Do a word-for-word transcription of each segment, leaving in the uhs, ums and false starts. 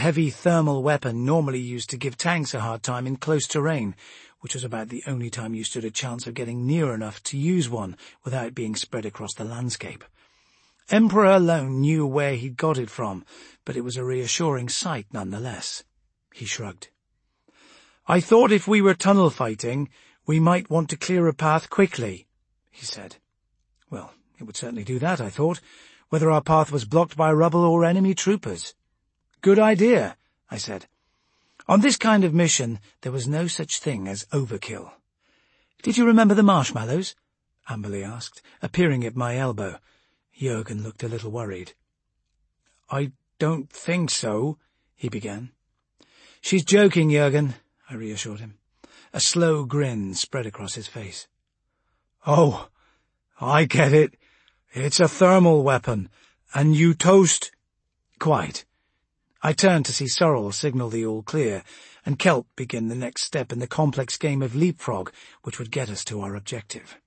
heavy thermal weapon normally used to give tanks a hard time in close terrain, which was about the only time you stood a chance of getting near enough to use one without being spread across the landscape. Emperor alone knew where he'd got it from, but it was a reassuring sight nonetheless. He shrugged. "I thought if we were tunnel fighting, we might want to clear a path quickly," he said. Well, it would certainly do that, I thought, whether our path was blocked by rubble or enemy troopers. "Good idea," I said. On this kind of mission, there was no such thing as overkill. "Did you remember the marshmallows?" Amberly asked, appearing at my elbow. Jürgen looked a little worried. "I don't think so," he began. "She's joking, Jürgen," I reassured him. A slow grin spread across his face. "Oh, I get it. It's a thermal weapon, and you toast—" "Quite." I turned to see Sorrel signal the all clear, and Kelp begin the next step in the complex game of leapfrog which would get us to our objective.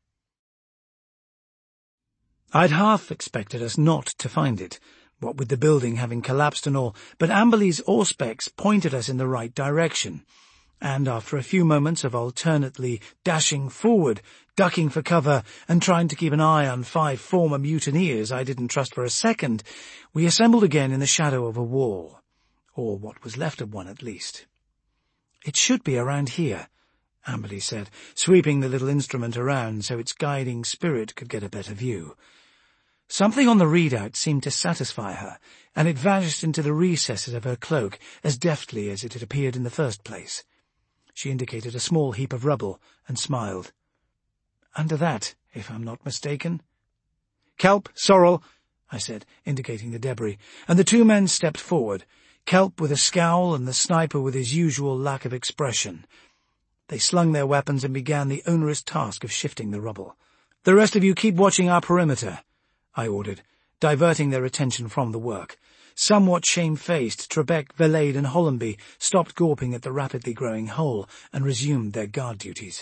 I'd half expected us not to find it, what with the building having collapsed and all, but Amberley's auspex pointed us in the right direction, and after a few moments of alternately dashing forward, ducking for cover, and trying to keep an eye on five former mutineers I didn't trust for a second, we assembled again in the shadow of a wall, or what was left of one at least. "It should be around here," Amberley said, sweeping the little instrument around so its guiding spirit could get a better view. Something on the readout seemed to satisfy her, and it vanished into the recesses of her cloak as deftly as it had appeared in the first place. She indicated a small heap of rubble and smiled. "Under that, if I'm not mistaken." "Kelp, Sorrel," I said, indicating the debris, and the two men stepped forward, Kelp with a scowl and the sniper with his usual lack of expression. They slung their weapons and began the onerous task of shifting the rubble. "The rest of you keep watching our perimeter," I ordered, diverting their attention from the work. Somewhat shamefaced, Trebek, Velade and Hollenby stopped gawping at the rapidly growing hole and resumed their guard duties.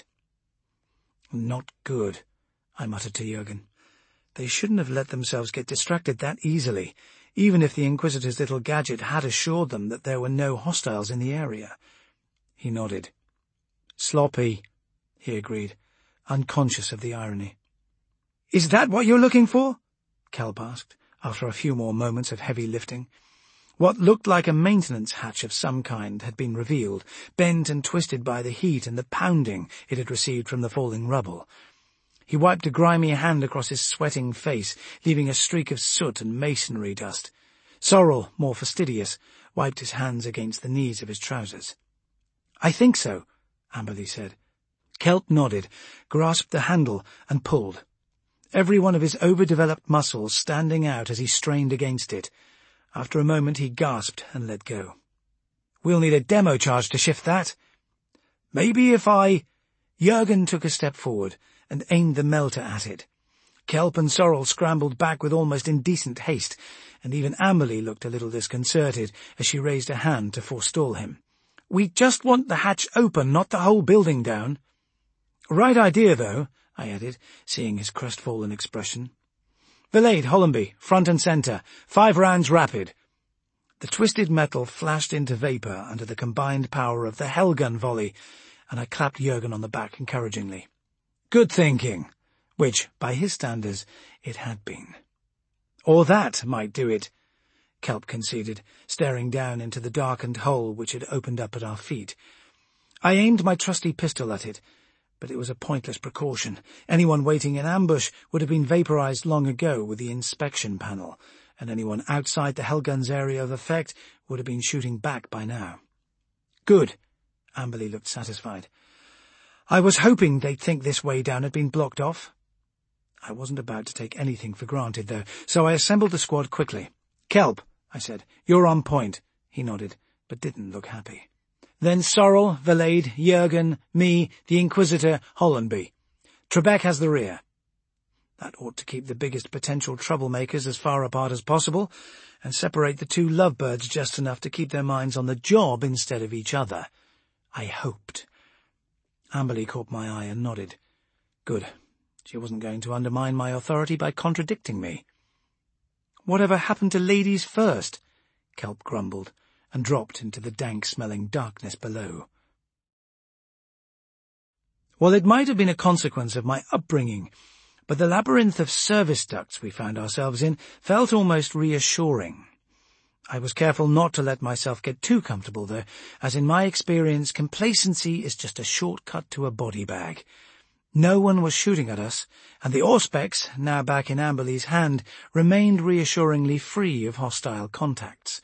"Not good," I muttered to Jürgen. They shouldn't have let themselves get distracted that easily, even if the Inquisitor's little gadget had assured them that there were no hostiles in the area. He nodded. "Sloppy," he agreed, unconscious of the irony. "Is that what you're looking for?" Kelp asked, after a few more moments of heavy lifting. What looked like a maintenance hatch of some kind had been revealed, bent and twisted by the heat and the pounding it had received from the falling rubble. He wiped a grimy hand across his sweating face, leaving a streak of soot and masonry dust. Sorrel, more fastidious, wiped his hands against the knees of his trousers. "I think so," Amberley said. Kelp nodded, grasped the handle, and pulled, every one of his overdeveloped muscles standing out as he strained against it. After a moment he gasped and let go. "We'll need a demo charge to shift that." "Maybe if I—" Jürgen took a step forward and aimed the melter at it. Kelp and Sorrel scrambled back with almost indecent haste, and even Amberley looked a little disconcerted as she raised a hand to forestall him. "We just want the hatch open, not the whole building down." "Right idea, though," I added, seeing his crestfallen expression. "Velade, Hollenby, front and centre. Five rounds rapid." The twisted metal flashed into vapour under the combined power of the Hellgun volley, and I clapped Jürgen on the back encouragingly. Good thinking, which, by his standards, it had been. "Or that might do it," Kelp conceded, staring down into the darkened hole which had opened up at our feet. I aimed my trusty pistol at it, but it was a pointless precaution. Anyone waiting in ambush would have been vaporized long ago with the inspection panel, and anyone outside the Hellgun's area of effect would have been shooting back by now. "Good." Amberley looked satisfied. "I was hoping they'd think this way down had been blocked off." I wasn't about to take anything for granted, though, so I assembled the squad quickly. "Kelp," I said, "you're on point." He nodded, but didn't look happy. "Then Sorrel, Velade, Jürgen, me, the Inquisitor, Hollenby. Trebek has the rear." That ought to keep the biggest potential troublemakers as far apart as possible, and separate the two lovebirds just enough to keep their minds on the job instead of each other. I hoped. Amberley caught my eye and nodded. Good. She wasn't going to undermine my authority by contradicting me. "Whatever happened to ladies first?" Kelp grumbled, and dropped into the dank-smelling darkness below. Well, it might have been a consequence of my upbringing, but the labyrinth of service ducts we found ourselves in felt almost reassuring. I was careful not to let myself get too comfortable, though, as in my experience complacency is just a shortcut to a body bag. No one was shooting at us, and the Auspex, now back in Amberley's hand, remained reassuringly free of hostile contacts.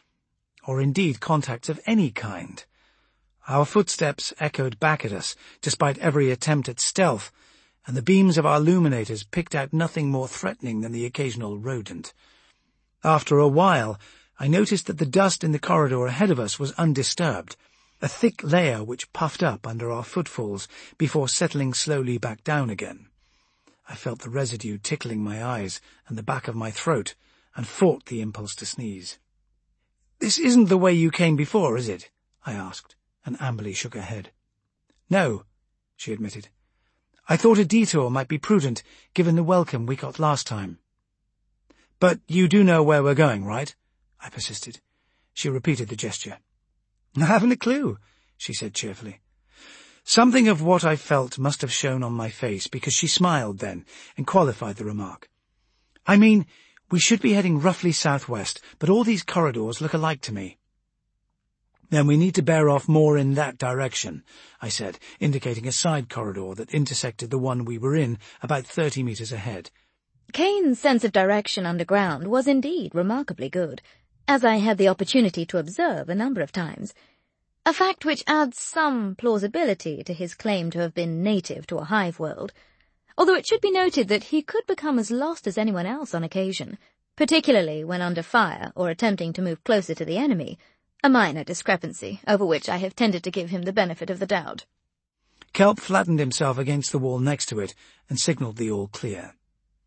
Or indeed contacts of any kind. Our footsteps echoed back at us, despite every attempt at stealth, and the beams of our illuminators picked out nothing more threatening than the occasional rodent. After a while, I noticed that the dust in the corridor ahead of us was undisturbed, a thick layer which puffed up under our footfalls before settling slowly back down again. I felt the residue tickling my eyes and the back of my throat, and fought the impulse to sneeze. "This isn't the way you came before, is it?" I asked, and Amberley shook her head. "No," she admitted. "I thought a detour might be prudent, given the welcome we got last time." "But you do know where we're going, right?" I persisted. She repeated the gesture. "I haven't a clue," she said cheerfully. Something of what I felt must have shown on my face, because she smiled then and qualified the remark. "I mean, we should be heading roughly southwest, but all these corridors look alike to me." "Then we need to bear off more in that direction," I said, indicating a side corridor that intersected the one we were in about thirty metres ahead. Kane's sense of direction underground was indeed remarkably good, as I had the opportunity to observe a number of times, a fact which adds some plausibility to his claim to have been native to a hive world, although it should be noted that he could become as lost as anyone else on occasion, particularly when under fire or attempting to move closer to the enemy, a minor discrepancy over which I have tended to give him the benefit of the doubt. Kelp flattened himself against the wall next to it and signalled the all clear.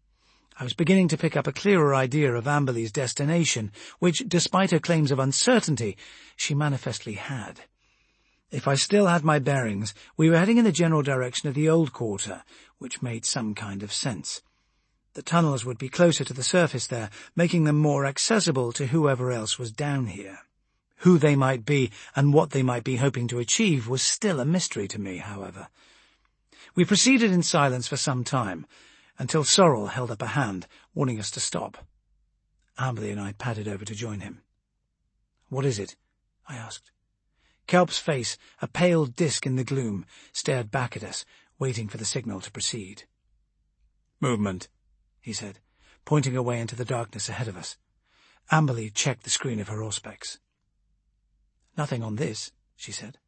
I was beginning to pick up a clearer idea of Amberley's destination, which, despite her claims of uncertainty, she manifestly had. If I still had my bearings, we were heading in the general direction of the old quarter, which made some kind of sense. The tunnels would be closer to the surface there, making them more accessible to whoever else was down here. Who they might be and what they might be hoping to achieve was still a mystery to me, however. We proceeded in silence for some time, until Sorrel held up a hand, warning us to stop. Amberley and I padded over to join him. "What is it?" I asked. Kelp's face, a pale disk in the gloom, stared back at us, waiting for the signal to proceed. "Movement," he said, pointing away into the darkness ahead of us. Amberley checked the screen of her Auspex. "Nothing on this," she said.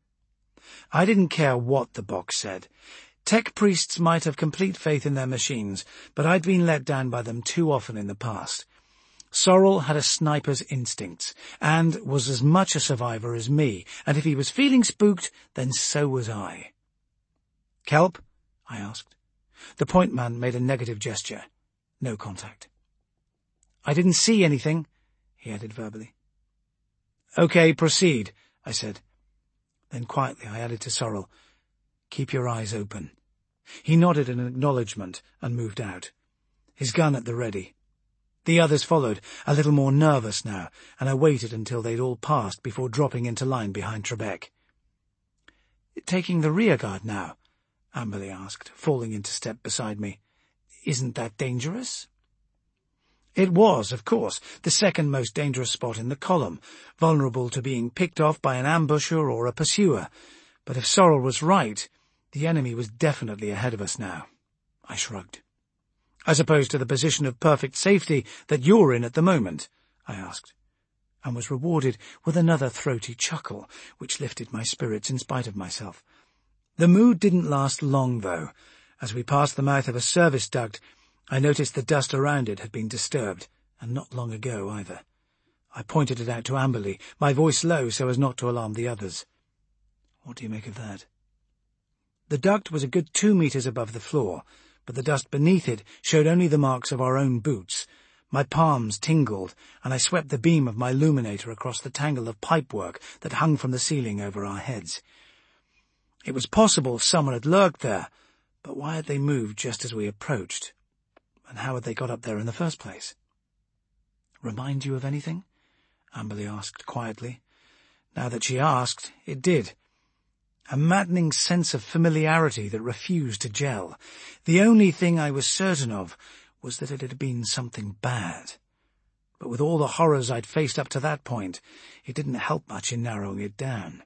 I didn't care what the box said. Tech priests might have complete faith in their machines, but I'd been let down by them too often in the past. Sorrel had a sniper's instincts, and was as much a survivor as me, and if he was feeling spooked, then so was I. "Kelp?" I asked. The point man made a negative gesture. No contact. "I didn't see anything," he added verbally. "Okay, proceed," I said. Then quietly I added to Sorrel, "Keep your eyes open." He nodded in acknowledgement and moved out, his gun at the ready. The others followed, a little more nervous now, and I waited until they'd all passed before dropping into line behind Trebek. "Taking the rear guard now?" Amberley asked, falling into step beside me. "Isn't that dangerous?" It was, of course, the second most dangerous spot in the column, vulnerable to being picked off by an ambusher or a pursuer. But if Sorrel was right, the enemy was definitely ahead of us now. I shrugged. "As opposed to the position of perfect safety that you're in at the moment?" I asked, and was rewarded with another throaty chuckle, which lifted my spirits in spite of myself. The mood didn't last long, though. As we passed the mouth of a service duct, I noticed the dust around it had been disturbed, and not long ago either. I pointed it out to Amberley, my voice low so as not to alarm the others. "What do you make of that?" The duct was a good two metres above the floor, but the dust beneath it showed only the marks of our own boots. My palms tingled, and I swept the beam of my illuminator across the tangle of pipework that hung from the ceiling over our heads. It was possible someone had lurked there, but why had they moved just as we approached? And how had they got up there in the first place? "Remind you of anything?" Amberley asked quietly, Now that she asked, it did. A maddening sense of familiarity that refused to gel. The only thing I was certain of was that it had been something bad. But with all the horrors I'd faced up to that point, it didn't help much in narrowing it down.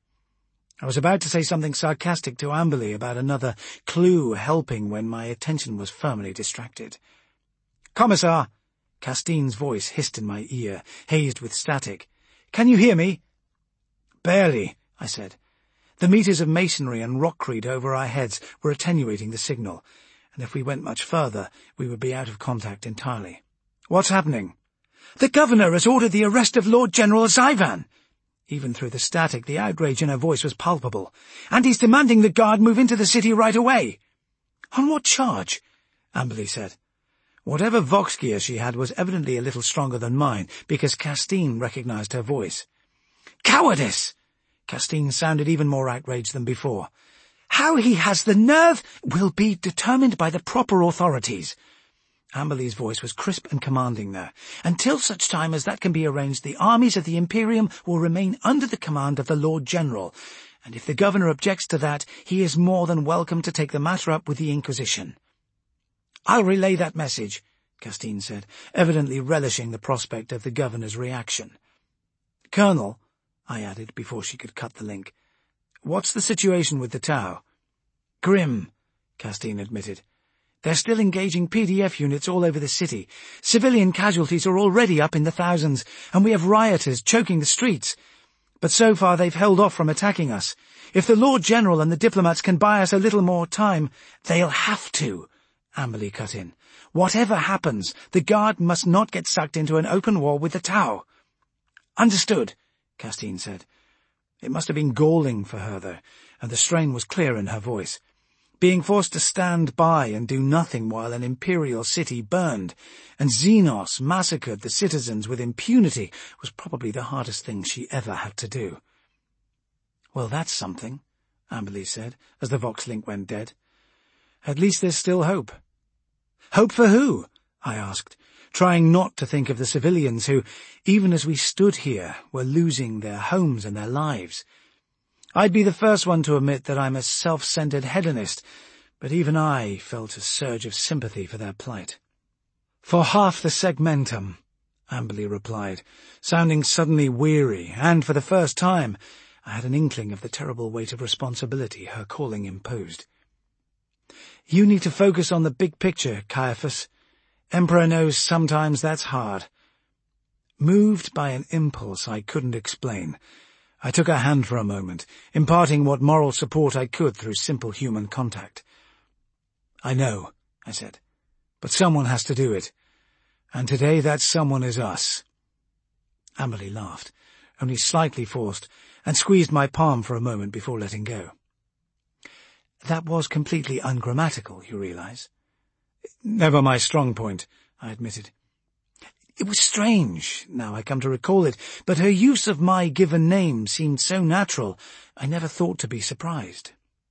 I was about to say something sarcastic to Amberley about another clue helping when my attention was firmly distracted. "Commissar!" Castine's voice hissed in my ear, hazed with static. "Can you hear me?" "Barely," I said. The meters of masonry and rockcrete over our heads were attenuating the signal, and if we went much further, we would be out of contact entirely. "What's happening?" "The governor has ordered the arrest of Lord General Zyvan." Even through the static, the outrage in her voice was palpable. "And he's demanding the guard move into the city right away." "On what charge?" Amberley said. Whatever vox gear she had was evidently a little stronger than mine, because Castine recognized her voice. "Cowardice!" Castine sounded even more outraged than before. "How he has the nerve will be determined by the proper authorities." Amberley's voice was crisp and commanding now. "Until such time as that can be arranged, the armies of the Imperium will remain under the command of the Lord General, and if the governor objects to that, he is more than welcome to take the matter up with the Inquisition." "I'll relay that message," Castine said, evidently relishing the prospect of the governor's reaction. "Colonel," I added before she could cut the link, "what's the situation with the Tau?" "Grim," Castine admitted. "They're still engaging P D F units all over the city. Civilian casualties are already up in the thousands, and we have rioters choking the streets. But so far they've held off from attacking us. If the Lord General and the diplomats can buy us a little more time, they'll have to," Amberley cut in. "Whatever happens, the guard must not get sucked into an open war with the Tau." "Understood," Castine said. It must have been galling for her, though, and the strain was clear in her voice. Being forced to stand by and do nothing while an imperial city burned, and Xenos massacred the citizens with impunity, was probably the hardest thing she ever had to do. "Well, that's something," Amberley said, as the Vox link went dead. "At least there's still hope." "Hope for who?" I asked, trying not to think of the civilians who, even as we stood here, were losing their homes and their lives. I'd be the first one to admit that I'm a self-centered hedonist, but even I felt a surge of sympathy for their plight. "For half the segmentum," Amberley replied, sounding suddenly weary, and for the first time I had an inkling of the terrible weight of responsibility her calling imposed. "You need to focus on the big picture, Caiaphas. Emperor knows sometimes that's hard." Moved by an impulse I couldn't explain, I took her hand for a moment, imparting what moral support I could through simple human contact. "I know," I said, "but someone has to do it. And today that someone is us." Amberley laughed, only slightly forced, and squeezed my palm for a moment before letting go. "That was completely ungrammatical, you realize?" "Never my strong point," I admitted. "It was strange, now I come to recall it, but her use of my given name seemed so natural, I never thought to be surprised."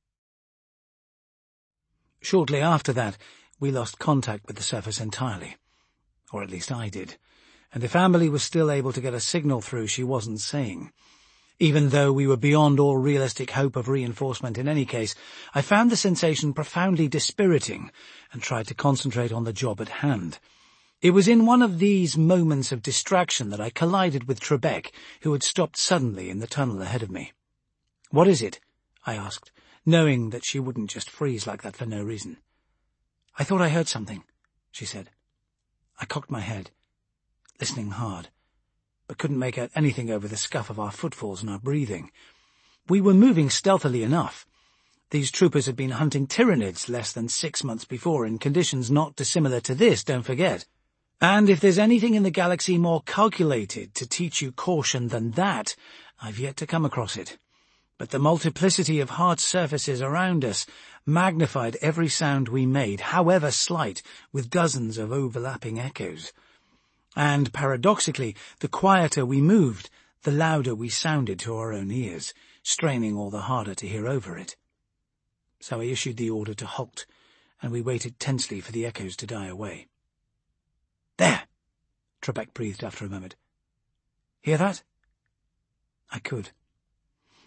Shortly after that, we lost contact with the surface entirely. Or at least I did. And if Amberley was still able to get a signal through, she wasn't saying. Even though we were beyond all realistic hope of reinforcement in any case, I found the sensation profoundly dispiriting and tried to concentrate on the job at hand. It was in one of these moments of distraction that I collided with Trebek, who had stopped suddenly in the tunnel ahead of me. "What is it?" I asked, knowing that she wouldn't just freeze like that for no reason. "I thought I heard something," she said. I cocked my head, listening hard, but couldn't make out anything over the scuff of our footfalls and our breathing. We were moving stealthily enough. These troopers had been hunting Tyranids less than six months before in conditions not dissimilar to this, don't forget. And if there's anything in the galaxy more calculated to teach you caution than that, I've yet to come across it. But the multiplicity of hard surfaces around us magnified every sound we made, however slight, with dozens of overlapping echoes. And, paradoxically, the quieter we moved, the louder we sounded to our own ears, straining all the harder to hear over it. So I issued the order to halt, and we waited tensely for the echoes to die away. "There!" Trebek breathed after a moment. "Hear that?" I could.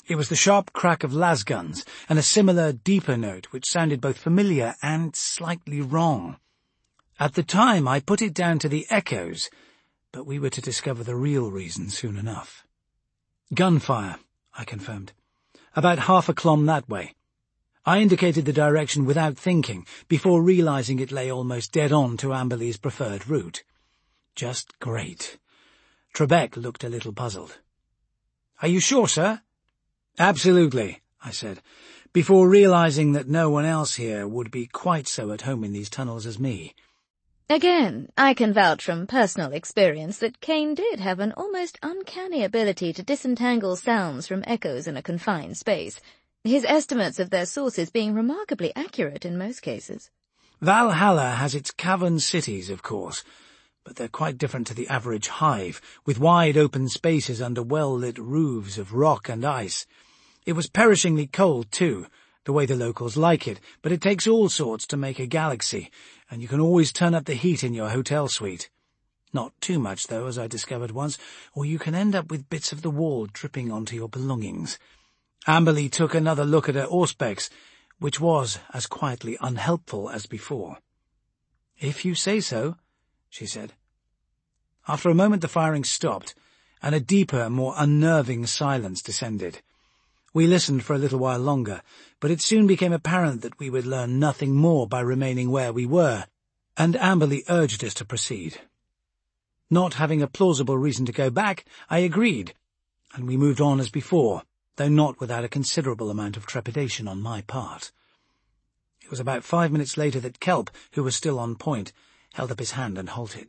It was the sharp crack of lasguns, and a similar, deeper note which sounded both familiar and slightly wrong. At the time I put it down to the echoes, but we were to discover the real reason soon enough. Gunfire, I confirmed. About half a clom that way. I indicated the direction without thinking, before realizing it lay almost dead on to Amberley's preferred route. Just great. Trebek looked a little puzzled. "Are you sure, sir?" "Absolutely," I said, before realizing that no one else here would be quite so at home in these tunnels as me. Again, I can vouch from personal experience that Kane did have an almost uncanny ability to disentangle sounds from echoes in a confined space, his estimates of their sources being remarkably accurate in most cases. Valhalla has its cavern cities, of course, but they're quite different to the average hive, with wide open spaces under well-lit roofs of rock and ice. It was perishingly cold, too, the way the locals like it, but it takes all sorts to make a galaxy, and you can always turn up the heat in your hotel suite. Not too much, though, as I discovered once, or you can end up with bits of the wall dripping onto your belongings. Amberley took another look at her auspex, which was as quietly unhelpful as before. "If you say so," she said. After a moment the firing stopped, and a deeper, more unnerving silence descended. We listened for a little while longer, but it soon became apparent that we would learn nothing more by remaining where we were, and Amberley urged us to proceed. Not having a plausible reason to go back, I agreed, and we moved on as before, though not without a considerable amount of trepidation on my part. It was about five minutes later that Kelp, who was still on point, held up his hand and halted.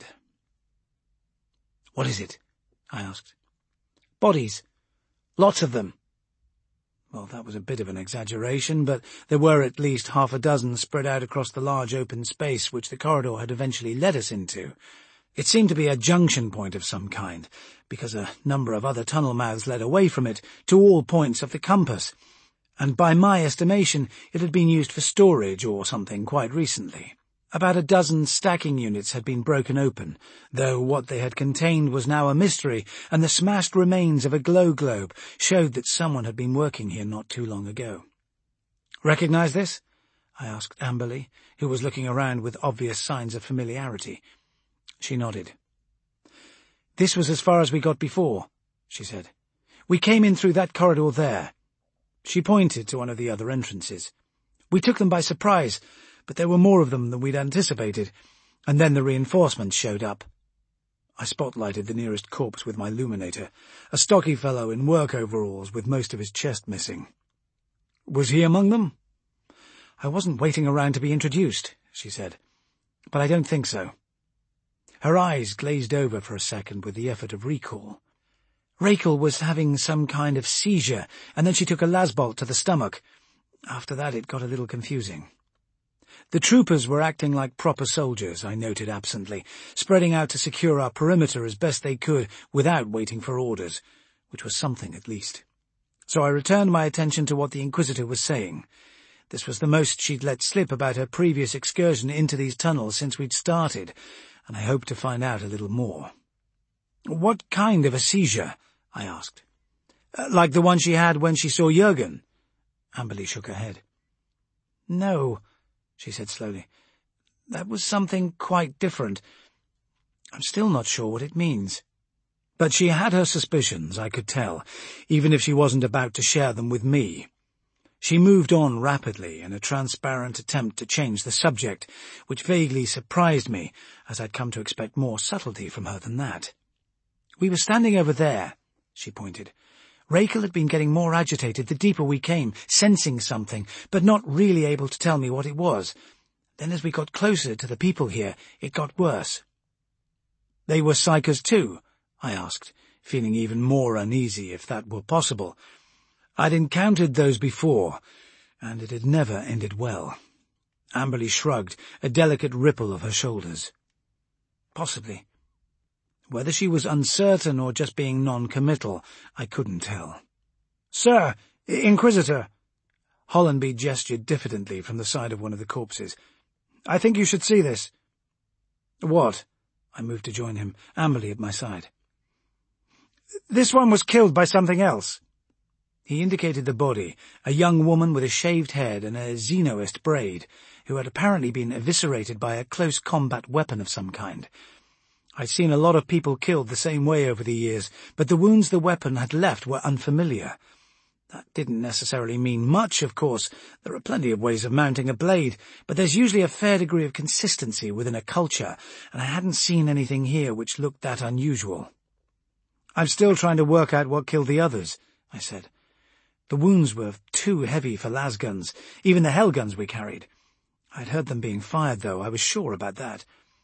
"What is it?" I asked. "Bodies. Lots of them." Well, that was a bit of an exaggeration, but there were at least half a dozen spread out across the large open space which the corridor had eventually led us into. It seemed to be a junction point of some kind, because a number of other tunnel mouths led away from it to all points of the compass, and by my estimation it had been used for storage or something quite recently. About a dozen stacking units had been broken open, though what they had contained was now a mystery, and the smashed remains of a glow globe showed that someone had been working here not too long ago. "Recognize this?" I asked Amberley, who was looking around with obvious signs of familiarity. She nodded. "This was as far as we got before," she said. "We came in through that corridor there." She pointed to one of the other entrances. "We took them by surprise, but there were more of them than we'd anticipated, and then the reinforcements showed up." I spotlighted the nearest corpse with my luminator, a stocky fellow in work overalls with most of his chest missing. "Was he among them?" "I wasn't waiting around to be introduced," she said, "but I don't think so." Her eyes glazed over for a second with the effort of recall. "Rakel was having some kind of seizure, and then she took a lasbolt to the stomach. After that it got a little confusing." The troopers were acting like proper soldiers, I noted absently, spreading out to secure our perimeter as best they could without waiting for orders, which was something at least. So I returned my attention to what the Inquisitor was saying. This was the most she'd let slip about her previous excursion into these tunnels since we'd started, and I hoped to find out a little more. "What kind of a seizure?" I asked. Uh, like the one she had when she saw Jürgen?" Amberley shook her head. "No," she said slowly. "That was something quite different. I'm still not sure what it means." But she had her suspicions, I could tell, even if she wasn't about to share them with me. She moved on rapidly in a transparent attempt to change the subject, which vaguely surprised me, as I'd come to expect more subtlety from her than that. "We were standing over there," she pointed. "Rakel had been getting more agitated the deeper we came, sensing something, but not really able to tell me what it was. Then as we got closer to the people here, it got worse." "They were psychers too?" I asked, feeling even more uneasy if that were possible. I'd encountered those before, and it had never ended well. Amberley shrugged, a delicate ripple of her shoulders. "Possibly." Whether she was uncertain or just being non-committal, I couldn't tell. "Sir, Inquisitor!" Hollenby gestured diffidently from the side of one of the corpses. "I think you should see this." "What?" I moved to join him, Amberley at my side. "This one was killed by something else." He indicated the body, a young woman with a shaved head and a Xenoist braid, who had apparently been eviscerated by a close combat weapon of some kind. I'd seen a lot of people killed the same way over the years, but the wounds the weapon had left were unfamiliar. That didn't necessarily mean much, of course. There are plenty of ways of mounting a blade, but there's usually a fair degree of consistency within a culture, and I hadn't seen anything here which looked that unusual. "I'm still trying to work out what killed the others," I said. The wounds were too heavy for lasguns, even the hell guns we carried. I'd heard them being fired, though, I was sure about that.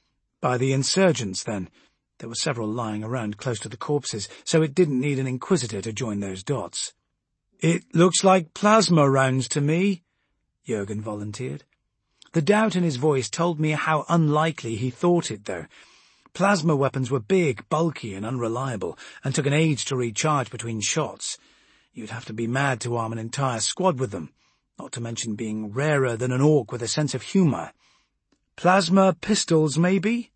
By the insurgents, then. There were several lying around close to the corpses, so it didn't need an inquisitor to join those dots. "It looks like plasma rounds to me," Jurgen volunteered. The doubt in his voice told me how unlikely he thought it, though. Plasma weapons were big, bulky, and unreliable, and took an age to recharge between shots. You'd have to be mad to arm an entire squad with them, not to mention being rarer than an orc with a sense of humour. "Plasma pistols, maybe?"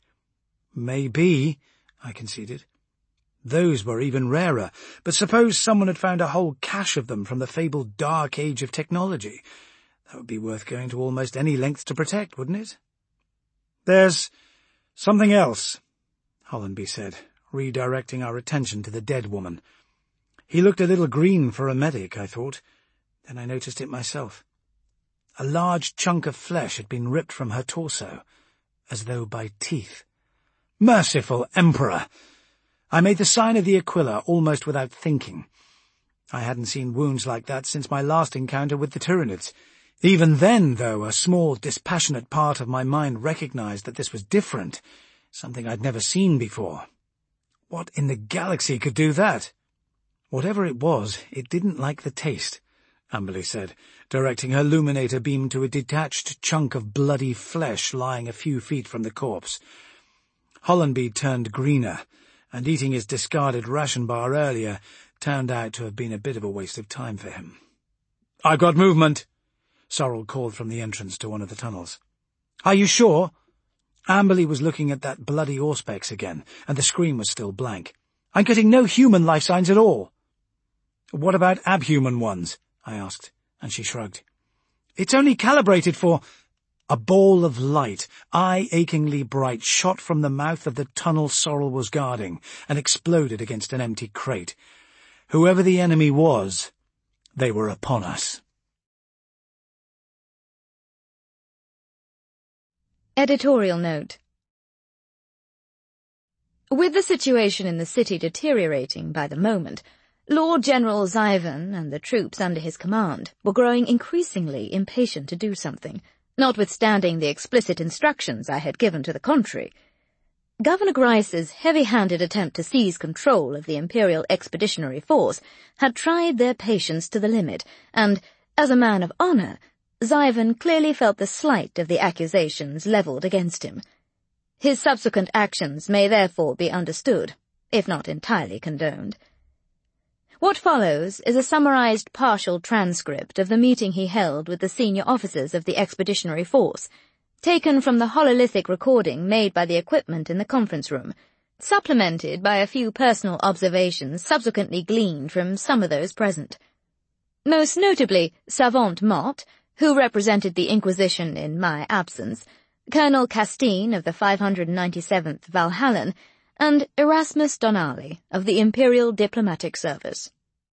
"Maybe," I conceded. Those were even rarer, but suppose someone had found a whole cache of them from the fabled dark age of technology. That would be worth going to almost any length to protect, wouldn't it? "There's something else," Hollenby said, redirecting our attention to the dead woman. He looked a little green for a medic, I thought. Then I noticed it myself. A large chunk of flesh had been ripped from her torso, as though by teeth. Merciful Emperor! I made the sign of the Aquila almost without thinking. I hadn't seen wounds like that since my last encounter with the Tyranids. Even then, though, a small, dispassionate part of my mind recognized that this was different, something I'd never seen before. What in the galaxy could do that? Whatever it was, it didn't like the taste, Amberley said, directing her luminator beam to a detached chunk of bloody flesh lying a few feet from the corpse. Hollenby turned greener, and eating his discarded ration bar earlier turned out to have been a bit of a waste of time for him. "I've got movement," Sorrel called from the entrance to one of the tunnels. "Are you sure?" Amberley was looking at that bloody Auspex again, and the screen was still blank. "I'm getting no human life signs at all." "What about abhuman ones?" I asked, and she shrugged. "It's only calibrated for—" A ball of light, eye-achingly bright, shot from the mouth of the tunnel Sorrel was guarding and exploded against an empty crate. Whoever the enemy was, they were upon us. Editorial note. With the situation in the city deteriorating by the moment, Lord General Zyvan and the troops under his command were growing increasingly impatient to do something, notwithstanding the explicit instructions I had given to the contrary. Governor Grice's heavy-handed attempt to seize control of the Imperial Expeditionary Force had tried their patience to the limit, and, as a man of honour, Zyvan clearly felt the slight of the accusations levelled against him. His subsequent actions may therefore be understood, if not entirely condoned. What follows is a summarized partial transcript of the meeting he held with the senior officers of the Expeditionary Force, taken from the hololithic recording made by the equipment in the conference room, supplemented by a few personal observations subsequently gleaned from some of those present. Most notably, Savant Mott, who represented the Inquisition in my absence, Colonel Castine of the five hundred ninety-seventh Valhallan, and Erasmus Donnelly of the Imperial Diplomatic Service.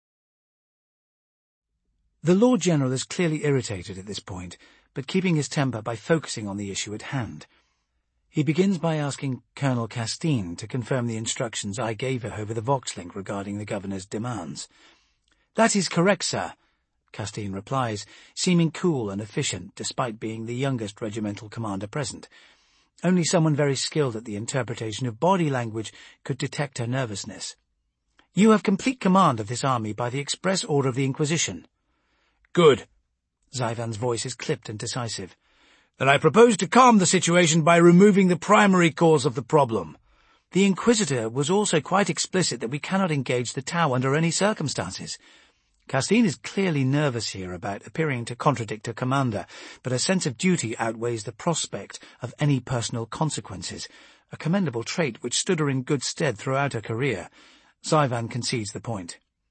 The Lord General is clearly irritated at this point, but keeping his temper by focusing on the issue at hand. He begins by asking Colonel Castine to confirm the instructions I gave her over the Voxlink regarding the Governor's demands. "That is correct, sir," Castine replies, seeming cool and efficient despite being the youngest regimental commander present. Only someone very skilled at the interpretation of body language could detect her nervousness. "You have complete command of this army by the express order of the Inquisition." "Good." Zyvan's voice is clipped and decisive. "Then I propose to calm the situation by removing the primary cause of the problem. The Inquisitor was also quite explicit that we cannot engage the Tau under any circumstances." Castine is clearly nervous here about appearing to contradict her commander, but her sense of duty outweighs the prospect of any personal consequences, a commendable trait which stood her in good stead throughout her career. Zyvan concedes the point.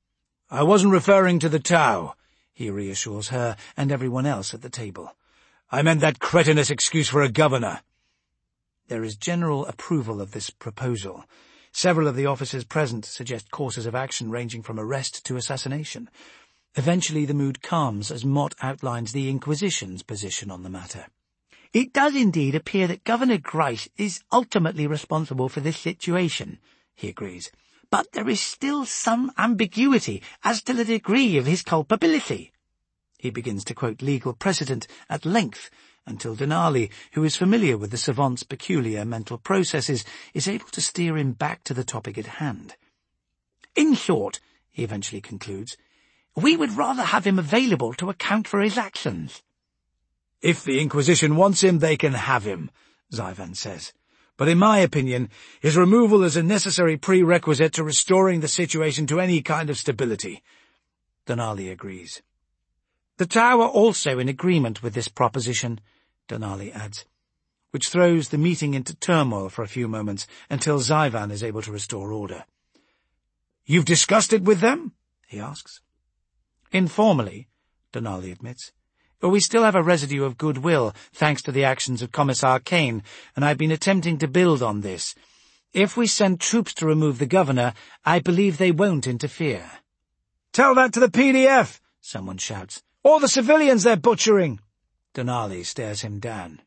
I wasn't referring to the Tau, he reassures her and everyone else at the table. I meant that cretinous excuse for a governor. There is general approval of this proposal. Several of the officers present suggest courses of action ranging from arrest to assassination. Eventually the mood calms as Mott outlines the Inquisition's position on the matter. It does indeed appear that Governor Grice is ultimately responsible for this situation, he agrees. But there is still some ambiguity as to the degree of his culpability. He begins to quote legal precedent at length until Denali, who is familiar with the savant's peculiar mental processes, is able to steer him back to the topic at hand. In short, he eventually concludes, we would rather have him available to account for his actions. If the Inquisition wants him, they can have him, Zyvan says. But in my opinion, his removal is a necessary prerequisite to restoring the situation to any kind of stability. Denali agrees. The Tau are also in agreement with this proposition, Denali adds, which throws the meeting into turmoil for a few moments until Zyvan is able to restore order. You've discussed it with them? He asks. Informally, Denali admits. But we still have a residue of goodwill, thanks to the actions of Commissar Kane, and I've been attempting to build on this. If we send troops to remove the governor, I believe they won't interfere. Tell that to the P D F, someone shouts. All the civilians they're butchering. Denali stares him down.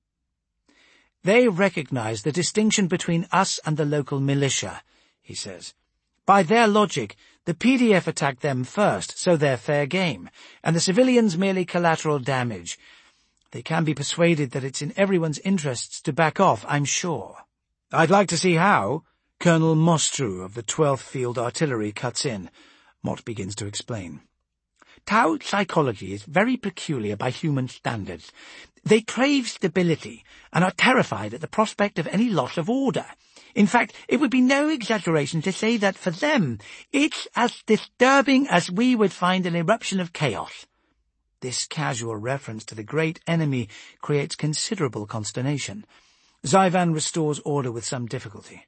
They recognize the distinction between us and the local militia, he says. By their logic, the P D F attacked them first, so they're fair game, and the civilians merely collateral damage. They can be persuaded that it's in everyone's interests to back off, I'm sure. I'd like to see how. Colonel Mostru of the twelfth Field Artillery cuts in. Mott begins to explain. Tau psychology is very peculiar by human standards. They crave stability and are terrified at the prospect of any loss of order. In fact, it would be no exaggeration to say that for them, it's as disturbing as we would find an eruption of chaos. This casual reference to the great enemy creates considerable consternation. Zyvan restores order with some difficulty.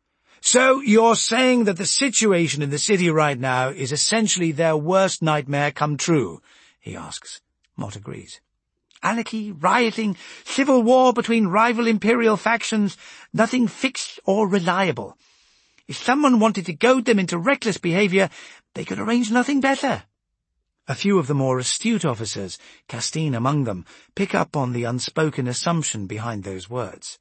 So you're saying that the situation in the city right now is essentially their worst nightmare come true? He asks. Mott agrees. Anarchy, rioting, civil war between rival imperial factions, nothing fixed or reliable. If someone wanted to goad them into reckless behaviour, they could arrange nothing better. A few of the more astute officers, Castine among them, pick up on the unspoken assumption behind those words.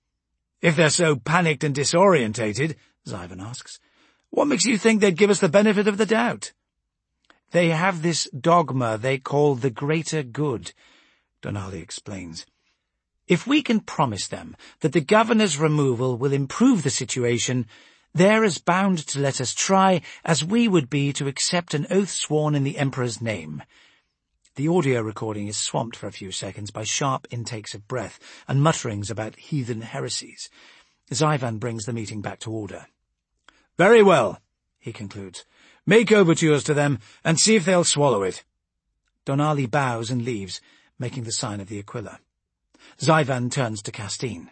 If they're so panicked and disorientated, Zyvan asks, what makes you think they'd give us the benefit of the doubt? They have this dogma they call the greater good, Denali explains. If we can promise them that the governor's removal will improve the situation, they're as bound to let us try as we would be to accept an oath sworn in the Emperor's name. The audio recording is swamped for a few seconds by sharp intakes of breath and mutterings about heathen heresies. Zyvan brings the meeting back to order. Very well, he concludes. Make overtures to them and see if they'll swallow it. Denali bows and leaves, making the sign of the Aquila. Zyvan turns to Castine.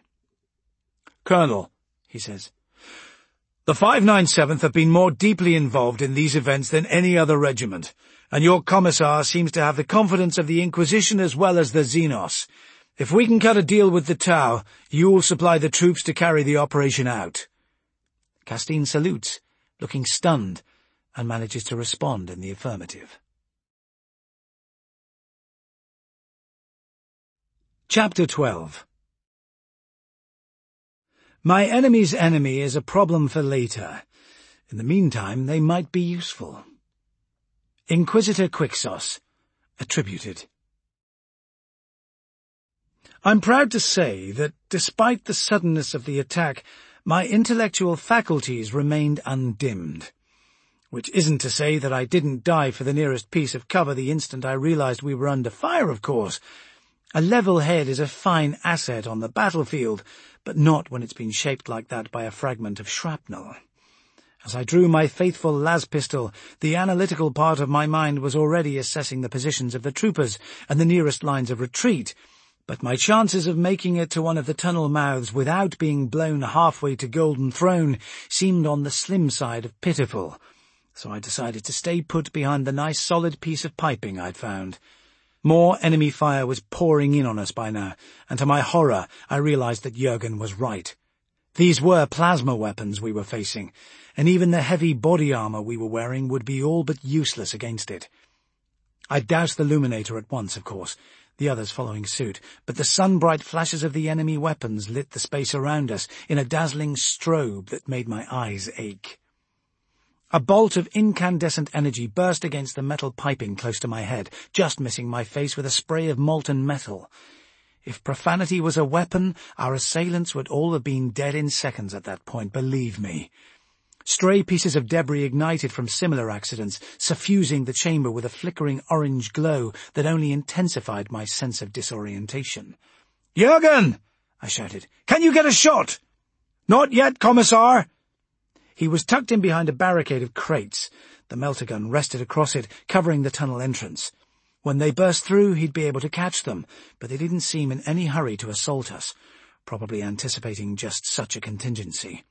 Colonel, he says, the five ninety-seventh have been more deeply involved in these events than any other regiment, and your commissar seems to have the confidence of the Inquisition as well as the Xenos. If we can cut a deal with the Tau, you'll supply the troops to carry the operation out. Castine salutes, looking stunned, and manages to respond in the affirmative. Chapter twelve. My enemy's enemy is a problem for later. In the meantime, they might be useful. Inquisitor Quixos, attributed. I'm proud to say that, despite the suddenness of the attack, my intellectual faculties remained undimmed. Which isn't to say that I didn't dive for the nearest piece of cover the instant I realized we were under fire, of course. A level head is a fine asset on the battlefield, but not when it's been shaped like that by a fragment of shrapnel. As I drew my faithful las pistol, the analytical part of my mind was already assessing the positions of the troopers and the nearest lines of retreat, but my chances of making it to one of the tunnel mouths without being blown halfway to Golden Throne seemed on the slim side of pitiful. so I decided to stay put behind the nice solid piece of piping I'd found. More enemy fire was pouring in on us by now, and to my horror I realized that Jürgen was right. These were plasma weapons we were facing, and even the heavy body armor we were wearing would be all but useless against it. I doused the luminator at once, of course, the others following suit, but the sun-bright flashes of the enemy weapons lit the space around us in a dazzling strobe that made my eyes ache. A bolt of incandescent energy burst against the metal piping close to my head, just missing my face with a spray of molten metal. If profanity was a weapon, our assailants would all have been dead in seconds at that point, believe me. Stray pieces of debris ignited from similar accidents, suffusing the chamber with a flickering orange glow that only intensified my sense of disorientation. "Jürgen!" I shouted. "Can you get a shot?" "Not yet, Commissar." He was tucked in behind a barricade of crates. The melter gun rested across it, covering the tunnel entrance. When they burst through, he'd be able to catch them, but they didn't seem in any hurry to assault us, probably anticipating just such a contingency.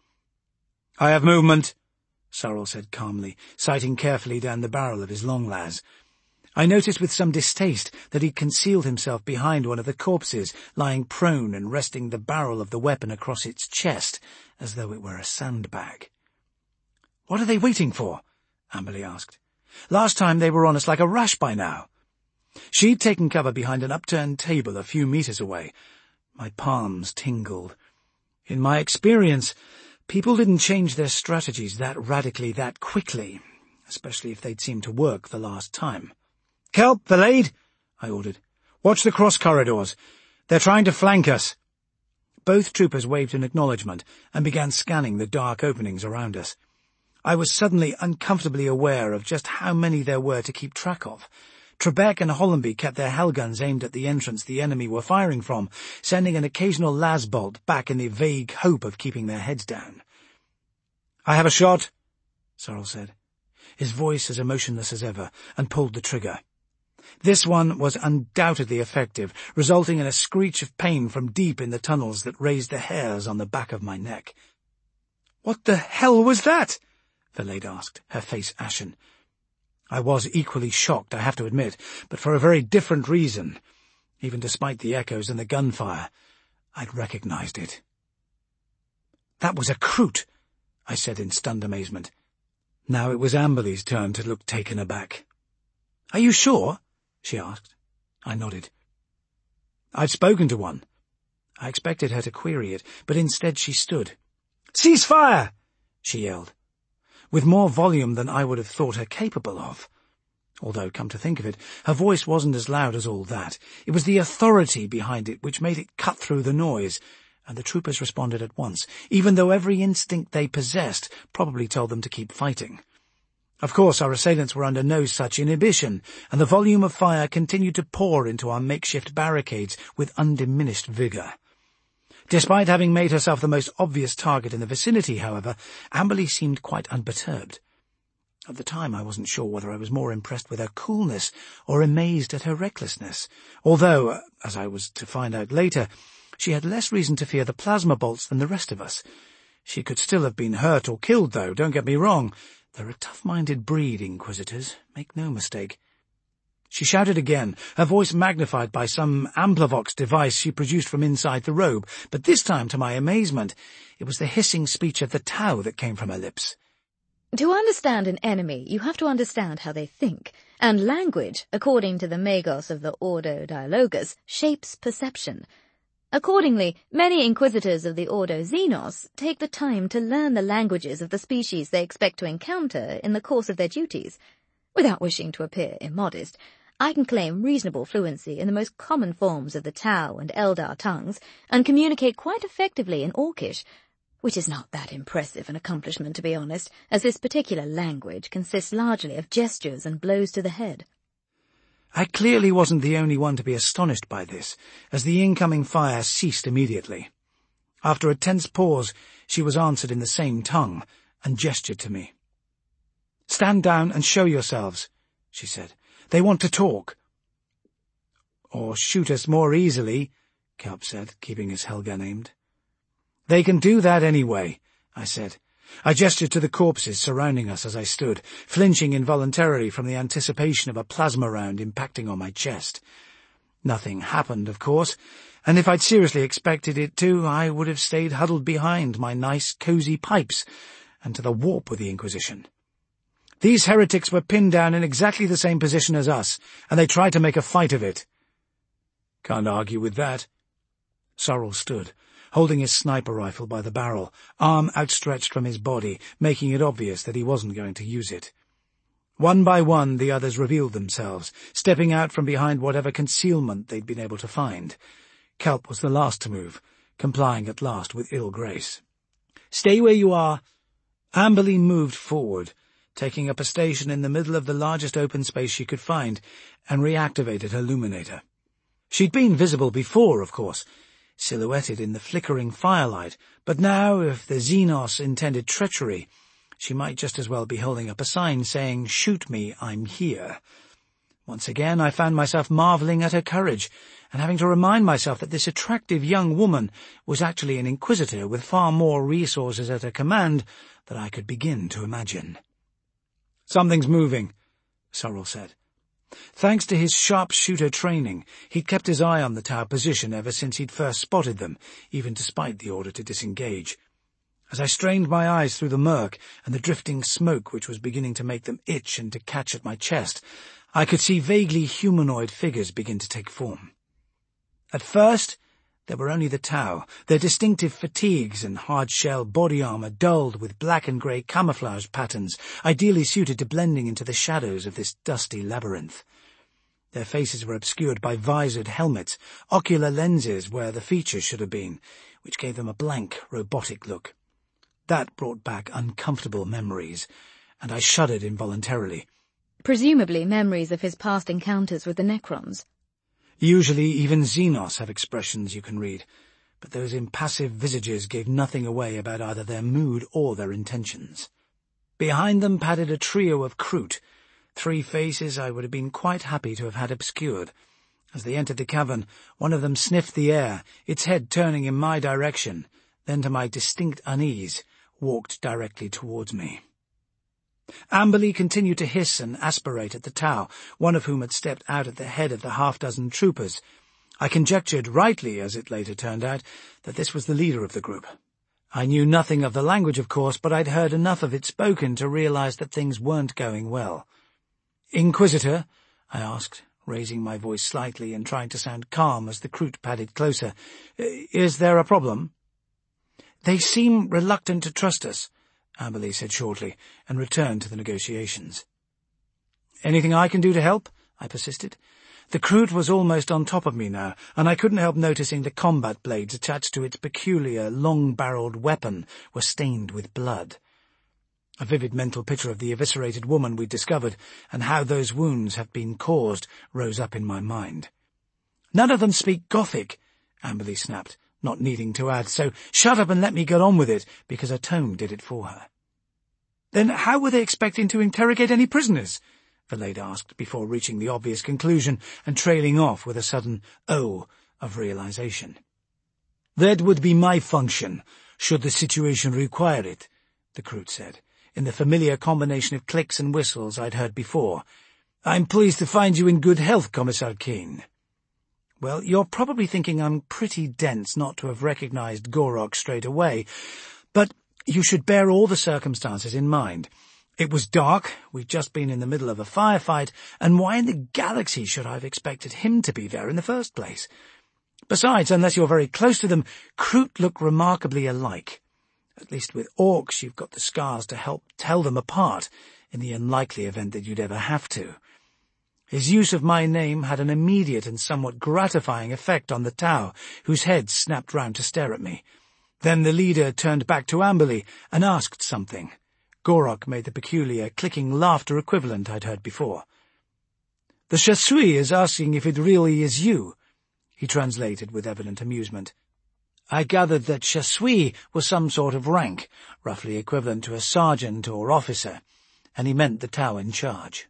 "I have movement," Sorrel said calmly, sighting carefully down the barrel of his long las. I noticed with some distaste that he'd concealed himself behind one of the corpses, lying prone and resting the barrel of the weapon across its chest, as though it were a sandbag. "What are they waiting for?" Amberley asked. "Last time they were on us like a rush by now." She'd taken cover behind an upturned table a few meters away. My palms tingled. In my experience, people didn't change their strategies that radically that quickly, especially if they'd seemed to work the last time. "Kelp, Verlaide," I ordered. "Watch the cross corridors. They're trying to flank us." Both troopers waved in acknowledgement and began scanning the dark openings around us. I was suddenly uncomfortably aware of just how many there were to keep track of. Trebek and Hollenby kept their hellguns aimed at the entrance the enemy were firing from, sending an occasional las bolt back in the vague hope of keeping their heads down. "I have a shot," Sorrel said, his voice as emotionless as ever, and pulled the trigger. This one was undoubtedly effective, resulting in a screech of pain from deep in the tunnels that raised the hairs on the back of my neck. "What the hell was that?" Verlaide asked, her face ashen. I was equally shocked, I have to admit, but for a very different reason. Even despite the echoes and the gunfire, I'd recognized it. "That was a Kroot," I said in stunned amazement. Now it was Amberley's turn to look taken aback. "Are you sure?" she asked. I nodded. I'd spoken to one. I expected her to query it, but instead she stood. "Cease fire!" she yelled, with more volume than I would have thought her capable of. Although, come to think of it, her voice wasn't as loud as all that. It was the authority behind it which made it cut through the noise, and the troopers responded at once, even though every instinct they possessed probably told them to keep fighting. Of course, our assailants were under no such inhibition, and the volume of fire continued to pour into our makeshift barricades with undiminished vigour. Despite having made herself the most obvious target in the vicinity, however, Amberley seemed quite unperturbed. At the time I wasn't sure whether I was more impressed with her coolness or amazed at her recklessness, although, as I was to find out later, she had less reason to fear the plasma bolts than the rest of us. She could still have been hurt or killed, though, don't get me wrong. They're a tough-minded breed, Inquisitors, make no mistake. She shouted again, her voice magnified by some Amplavox device she produced from inside the robe, but this time, to my amazement, it was the hissing speech of the Tau that came from her lips. To understand an enemy, you have to understand how they think, and language, according to the Magos of the Ordo Dialogus, shapes perception. Accordingly, many Inquisitors of the Ordo Xenos take the time to learn the languages of the species they expect to encounter in the course of their duties. Without wishing to appear immodest, I can claim reasonable fluency in the most common forms of the Tau and Eldar tongues, and communicate quite effectively in Orcish, which is not that impressive an accomplishment, to be honest, as this particular language consists largely of gestures and blows to the head. I clearly wasn't the only one to be astonished by this, as the incoming fire ceased immediately. After a tense pause, she was answered in the same tongue, and gestured to me. "Stand down and show yourselves," she said. "They want to talk." "Or shoot us more easily," Kelp said, keeping his hellgun aimed. "They can do that anyway," I said. I gestured to the corpses surrounding us as I stood, flinching involuntarily from the anticipation of a plasma round impacting on my chest. Nothing happened, of course, and if I'd seriously expected it to, I would have stayed huddled behind my nice, cosy pipes and to the warp with the Inquisition. These heretics were pinned down in exactly the same position as us, and they tried to make a fight of it. Can't argue with that. Sorrel stood, holding his sniper rifle by the barrel, arm outstretched from his body, making it obvious that he wasn't going to use it. One by one the others revealed themselves, stepping out from behind whatever concealment they'd been able to find. Kelp was the last to move, complying at last with ill grace. "Stay where you are." Amberly moved forward, taking up a station in the middle of the largest open space she could find, and reactivated her luminator. She'd been visible before, of course, silhouetted in the flickering firelight, but now, if the Xenos intended treachery, she might just as well be holding up a sign saying, "Shoot me, I'm here." Once again I found myself marvelling at her courage, and having to remind myself that this attractive young woman was actually an Inquisitor with far more resources at her command than I could begin to imagine. "Something's moving," Sorrel said. Thanks to his sharpshooter training, he'd kept his eye on the tower position ever since he'd first spotted them, even despite the order to disengage. As I strained my eyes through the murk and the drifting smoke which was beginning to make them itch and to catch at my chest, I could see vaguely humanoid figures begin to take form. At first, there were only the Tau, their distinctive fatigues and hard-shell body armour dulled with black and grey camouflage patterns, ideally suited to blending into the shadows of this dusty labyrinth. Their faces were obscured by visored helmets, ocular lenses where the features should have been, which gave them a blank, robotic look. That brought back uncomfortable memories, and I shuddered involuntarily. Presumably memories of his past encounters with the Necrons. Usually even Xenos have expressions you can read, but those impassive visages gave nothing away about either their mood or their intentions. Behind them padded a trio of Kroot, three faces I would have been quite happy to have had obscured. As they entered the cavern, one of them sniffed the air, its head turning in my direction, then to my distinct unease, walked directly towards me. Amberly continued to hiss and aspirate at the Tau, one of whom had stepped out at the head of the half-dozen troopers. I conjectured, rightly as it later turned out, that this was the leader of the group. I knew nothing of the language, of course, but I'd heard enough of it spoken to realize that things weren't going well. "Inquisitor?" I asked, raising my voice slightly and trying to sound calm as the Kroot padded closer. "Is there a problem?" "They seem reluctant to trust us," Amberly said shortly, and returned to the negotiations. "Anything I can do to help?" I persisted. The Kroot was almost on top of me now, and I couldn't help noticing the combat blades attached to its peculiar, long-barreled weapon were stained with blood. A vivid mental picture of the eviscerated woman we'd discovered, and how those wounds had been caused, rose up in my mind. "None of them speak Gothic," Amberly snapped, not needing to add, so shut up and let me get on with it, because her tone did it for her. "Then how were they expecting to interrogate any prisoners?" Verlaine asked, before reaching the obvious conclusion and trailing off with a sudden oh of realization. "That would be my function, should the situation require it," the Kroot said, in the familiar combination of clicks and whistles I'd heard before. "I'm pleased to find you in good health, Commissar Kane." Well, you're probably thinking I'm pretty dense not to have recognized Gorok straight away, but you should bear all the circumstances in mind. It was dark, we'd just been in the middle of a firefight, and why in the galaxy should I have expected him to be there in the first place? Besides, unless you're very close to them, Kroot look remarkably alike. At least with orcs you've got the scars to help tell them apart, in the unlikely event that you'd ever have to. His use of my name had an immediate and somewhat gratifying effect on the Tau, whose heads snapped round to stare at me. Then the leader turned back to Amberly and asked something. Gorok made the peculiar, clicking laughter equivalent I'd heard before. "The Chasui is asking if it really is you," he translated with evident amusement. I gathered that Chasui was some sort of rank, roughly equivalent to a sergeant or officer, and he meant the Tau in charge.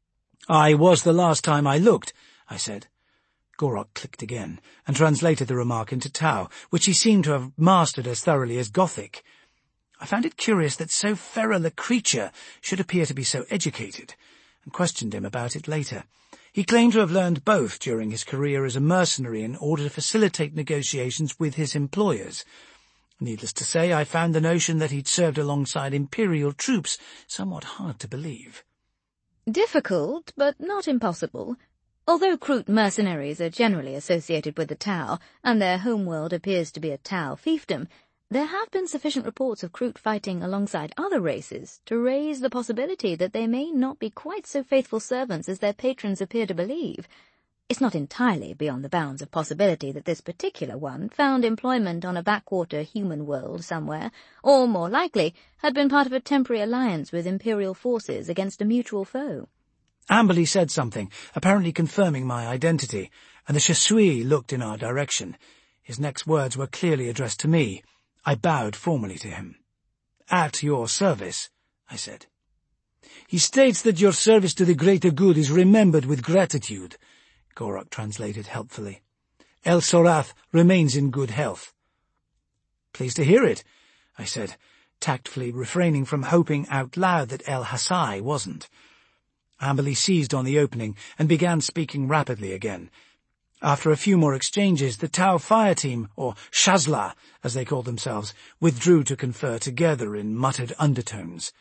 "I was the last time I looked," I said. Gorok clicked again, and translated the remark into Tau, which he seemed to have mastered as thoroughly as Gothic. I found it curious that so feral a creature should appear to be so educated, and questioned him about it later. He claimed to have learned both during his career as a mercenary in order to facilitate negotiations with his employers. Needless to say, I found the notion that he'd served alongside Imperial troops somewhat hard to believe. Difficult, but not impossible. Although Kroot mercenaries are generally associated with the Tau, and their homeworld appears to be a Tau fiefdom, there have been sufficient reports of Kroot fighting alongside other races to raise the possibility that they may not be quite so faithful servants as their patrons appear to believe. It's not entirely beyond the bounds of possibility that this particular one found employment on a backwater human world somewhere, or, more likely, had been part of a temporary alliance with Imperial forces against a mutual foe. Amberley said something, apparently confirming my identity, and the Chasui looked in our direction. His next words were clearly addressed to me. I bowed formally to him. "At your service," I said. "He states that your service to the greater good is remembered with gratitude," Gorok translated helpfully. "El Sorath remains in good health." "Pleased to hear it," I said, tactfully refraining from hoping out loud that El Hassai wasn't. Amberley seized on the opening and began speaking rapidly again. After a few more exchanges, the Tau fire team, or Shazla, as they called themselves, withdrew to confer together in muttered undertones.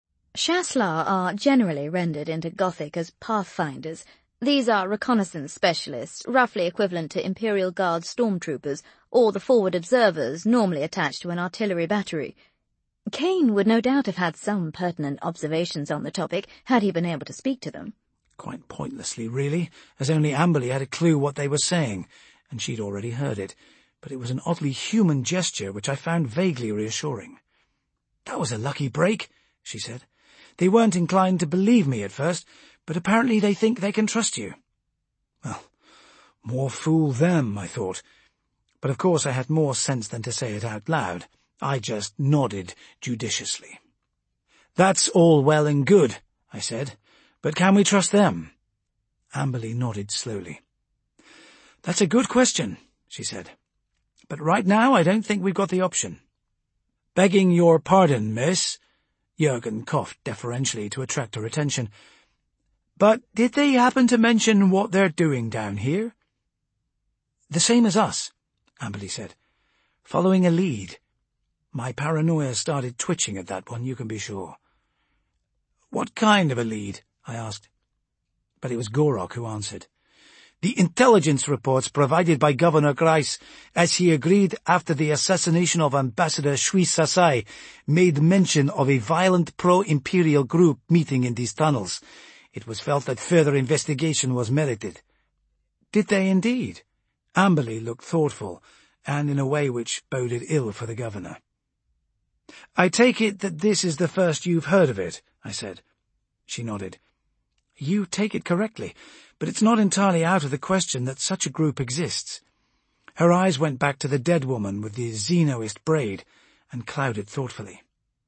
Shazla are generally rendered into Gothic as pathfinders. These are reconnaissance specialists, roughly equivalent to Imperial Guard stormtroopers, or the forward observers normally attached to an artillery battery. Kane would no doubt have had some pertinent observations on the topic had he been able to speak to them. Quite pointlessly, really, as only Amberley had a clue what they were saying, and she'd already heard it, but it was an oddly human gesture which I found vaguely reassuring. "That was a lucky break," she said. "They weren't inclined to believe me at first, but apparently they think they can trust you." Well, more fool them, I thought. But of course I had more sense than to say it out loud. I just nodded judiciously. "That's all well and good," I said. "But can we trust them?" Amberley nodded slowly. "That's a good question," she said. "But right now I don't think we've got the option." "Begging your pardon, miss," Jurgen coughed deferentially to attract her attention. "But did they happen to mention what they're doing down here?" "The same as us," Amberley said. "Following a lead." My paranoia started twitching at that one, you can be sure. "What kind of a lead?" I asked. But it was Gorok who answered. "The intelligence reports provided by Governor Grice, as he agreed after the assassination of Ambassador Shui Sasai, made mention of a violent pro-imperial group meeting in these tunnels. It was felt that further investigation was merited." "Did they indeed?" Amberley looked thoughtful, and in a way which boded ill for the governor. "I take it that this is the first you've heard of it," I said. She nodded. "You take it correctly, but it's not entirely out of the question that such a group exists." Her eyes went back to the dead woman with the Xenoist braid, and clouded thoughtfully.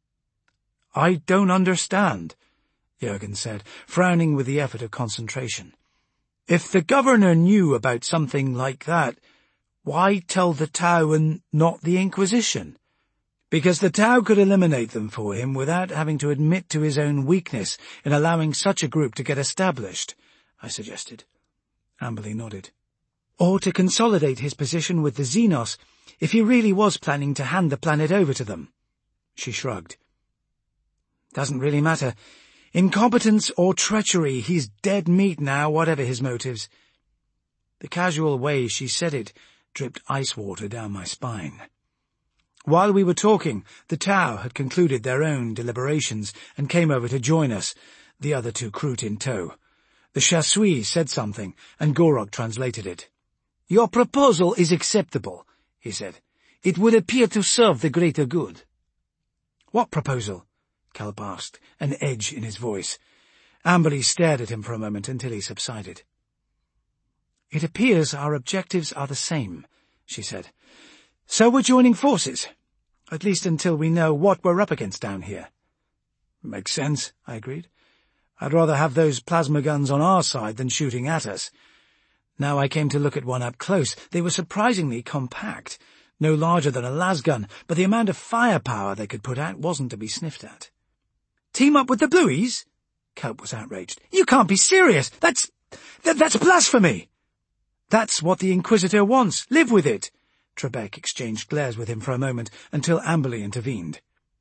"I don't understand," Jurgen said, frowning with the effort of concentration. "If the governor knew about something like that, why tell the Tau and not the Inquisition?" "Because the Tau could eliminate them for him without having to admit to his own weakness in allowing such a group to get established," I suggested. Amberley nodded. "Or to consolidate his position with the Xenos, if he really was planning to hand the planet over to them." She shrugged. "Doesn't really matter. Incompetence or treachery, he's dead meat now, whatever his motives." The casual way she said it dripped ice water down my spine. While we were talking, the Tau had concluded their own deliberations and came over to join us, the other two Kroot in tow. The Chasui said something, and Gorok translated it. "Your proposal is acceptable," he said. "It would appear to serve the greater good." "What proposal?" Calip asked, an edge in his voice. Amberley stared at him for a moment until he subsided. "It appears our objectives are the same," she said. "So we're joining forces, at least until we know what we're up against down here." "Makes sense," I agreed. "I'd rather have those plasma guns on our side than shooting at us." Now I came to look at one up close. They were surprisingly compact, no larger than a lasgun, but the amount of firepower they could put out wasn't to be sniffed at. "Team up with the Blueies?" Kelp was outraged. "You can't be serious! That's... Th that's blasphemy!" "That's what the Inquisitor wants. Live with it." Trebek exchanged glares with him for a moment, until Amberley intervened.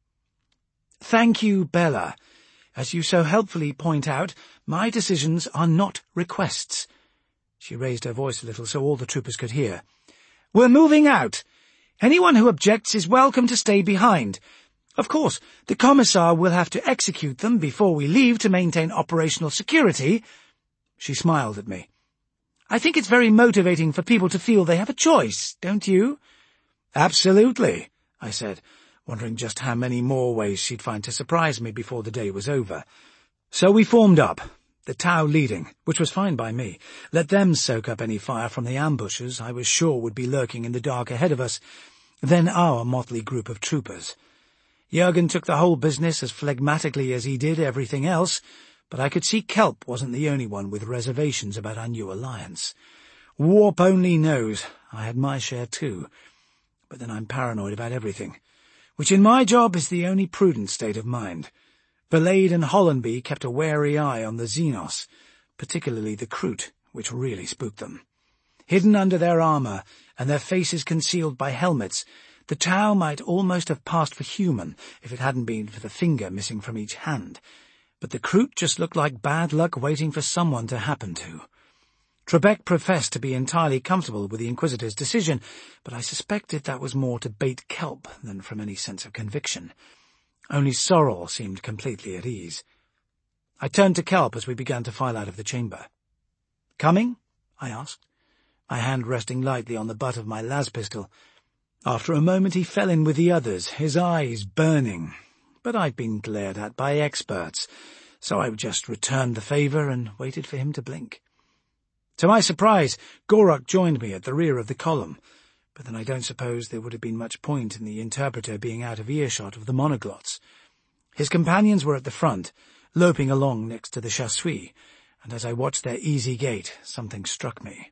"Thank you, Bella. As you so helpfully point out, my decisions are not requests." She raised her voice a little so all the troopers could hear. "We're moving out. Anyone who objects is welcome to stay behind. Of course, the Commissar will have to execute them before we leave to maintain operational security." She smiled at me. "I think it's very motivating for people to feel they have a choice, don't you?" "Absolutely," I said, wondering just how many more ways she'd find to surprise me before the day was over. So we formed up, the Tau leading, which was fine by me. Let them soak up any fire from the ambushes I was sure would be lurking in the dark ahead of us, then our motley group of troopers. Jurgen took the whole business as phlegmatically as he did everything else, but I could see Kelp wasn't the only one with reservations about our new alliance. Warp only knows I had my share too, but then I'm paranoid about everything, which in my job is the only prudent state of mind. Verlaide and Hollenby kept a wary eye on the Xenos, particularly the Kroot, which really spooked them. Hidden under their armour, and their faces concealed by helmets, the Tau might almost have passed for human if it hadn't been for the finger missing from each hand, but the Kroot just looked like bad luck waiting for someone to happen to. Trebek professed to be entirely comfortable with the Inquisitor's decision, but I suspected that was more to bait Kelp than from any sense of conviction. Only Sorrel seemed completely at ease. I turned to Kelp as we began to file out of the chamber. "Coming?" I asked, my hand resting lightly on the butt of my las pistol. After a moment he fell in with the others, his eyes burning, but I'd been glared at by experts, so I just returned the favour and waited for him to blink. To my surprise, Gorok joined me at the rear of the column, but then I don't suppose there would have been much point in the interpreter being out of earshot of the monoglots. His companions were at the front, loping along next to the chasseurs, and as I watched their easy gait, something struck me.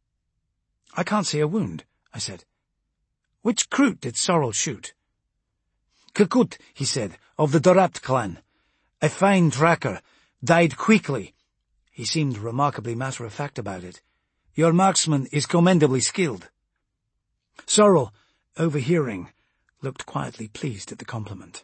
"I can't see a wound," I said. "Which Kroot did Sorrel shoot?" "Kirkut," he said, "of the Dorat clan. A fine tracker. Died quickly." He seemed remarkably matter-of-fact about it. "Your marksman is commendably skilled." Sorrel, overhearing, looked quietly pleased at the compliment.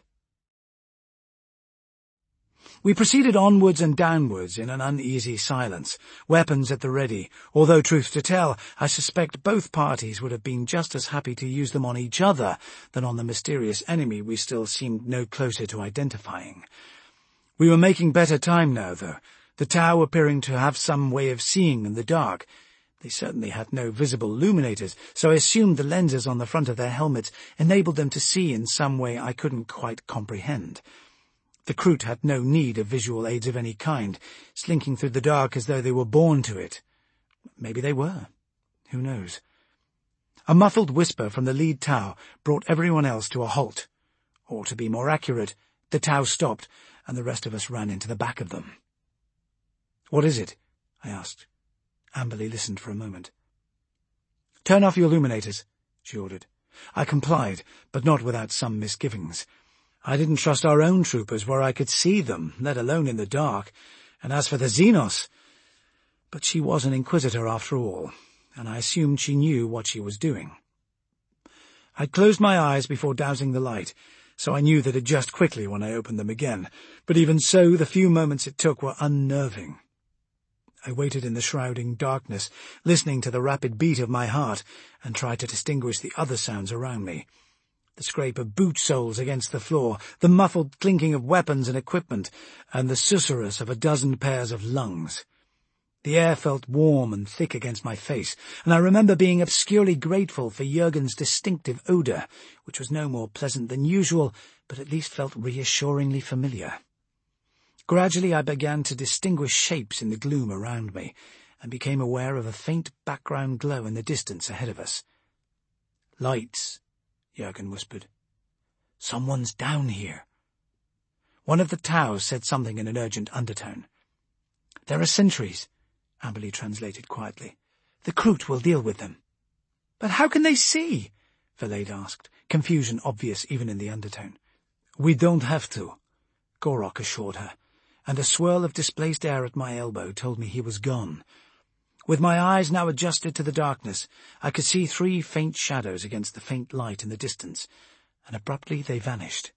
We proceeded onwards and downwards in an uneasy silence, weapons at the ready, although, truth to tell, I suspect both parties would have been just as happy to use them on each other than on the mysterious enemy we still seemed no closer to identifying. We were making better time now, though, the Tau appearing to have some way of seeing in the dark. They certainly had no visible illuminators, so I assumed the lenses on the front of their helmets enabled them to see in some way I couldn't quite comprehend. The Kroot had no need of visual aids of any kind, slinking through the dark as though they were born to it. Maybe they were. Who knows? A muffled whisper from the lead Tau brought everyone else to a halt. Or, to be more accurate, the Tau stopped, and the rest of us ran into the back of them. "What is it?" I asked. Amberley listened for a moment. "Turn off your illuminators," she ordered. I complied, but not without some misgivings. I didn't trust our own troopers where I could see them, let alone in the dark, and as for the Xenos... But she was an Inquisitor after all, and I assumed she knew what she was doing. I'd closed my eyes before dousing the light, so I knew they'd adjust quickly when I opened them again, but even so the few moments it took were unnerving. I waited in the shrouding darkness, listening to the rapid beat of my heart, and tried to distinguish the other sounds around me. The scrape of boot soles against the floor, the muffled clinking of weapons and equipment, and the susurrus of a dozen pairs of lungs. The air felt warm and thick against my face, and I remember being obscurely grateful for Jurgen's distinctive odour, which was no more pleasant than usual, but at least felt reassuringly familiar. Gradually I began to distinguish shapes in the gloom around me, and became aware of a faint background glow in the distance ahead of us. "Lights," Jurgen whispered. "Someone's down here." One of the Tau said something in an urgent undertone. "There are sentries," Amberley translated quietly. "The Kroot will deal with them." "But how can they see?" Verlaide asked, confusion obvious even in the undertone. "We don't have to," Gorok assured her, and a swirl of displaced air at my elbow told me he was gone. With my eyes now adjusted to the darkness, I could see three faint shadows against the faint light in the distance, and abruptly they vanished.